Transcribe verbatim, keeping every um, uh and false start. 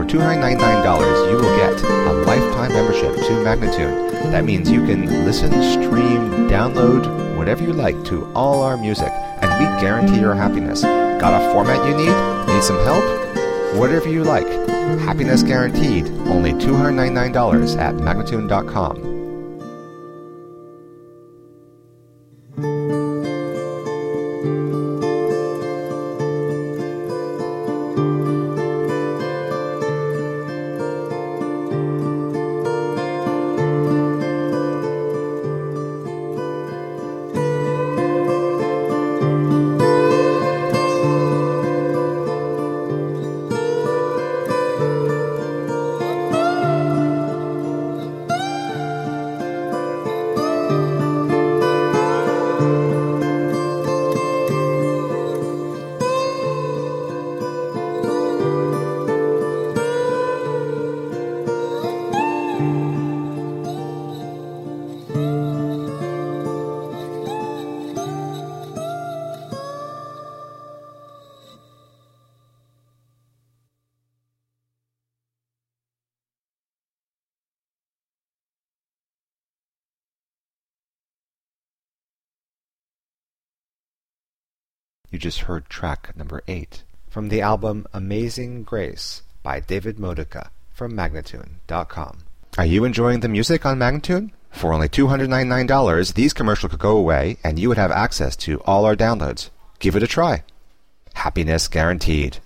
two hundred ninety-nine dollars, you will get a lifetime membership to Magnatune. That means you can listen, stream, download, whatever you like to all our music, and we guarantee your happiness. Got a format you need? Need some help? Whatever you like. Happiness guaranteed. Only two hundred ninety-nine dollars at Magnatune dot com. You just heard track number eight from the album Amazing Grace by David Modica from Magnatune dot com. Are you enjoying the music on Magnatune? For only two hundred ninety-nine dollars, these commercials could go away and you would have access to all our downloads. Give it a try. Happiness guaranteed.